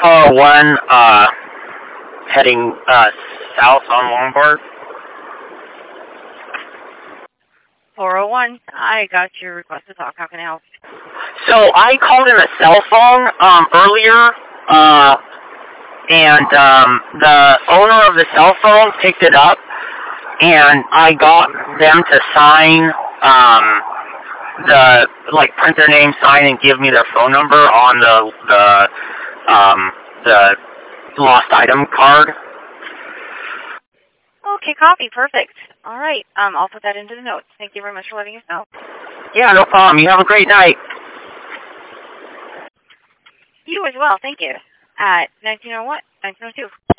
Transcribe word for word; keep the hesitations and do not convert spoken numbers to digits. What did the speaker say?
four oh one, uh, heading, uh, south on Longboard. four oh one, I got your request to talk. How can I help? So I called in a cell phone, um, earlier, uh, and, um, the owner of the cell phone picked it up, and I got them to sign, um, the, like, print their name, sign, and give me their phone number on the, the, um, the lost item card. Okay, copy. Perfect. All right. Um, I'll put that into the notes. Thank you very much for letting us know. Yeah, no problem. You have a great night. You as well. Thank you. At nineteen oh one, nineteen oh two.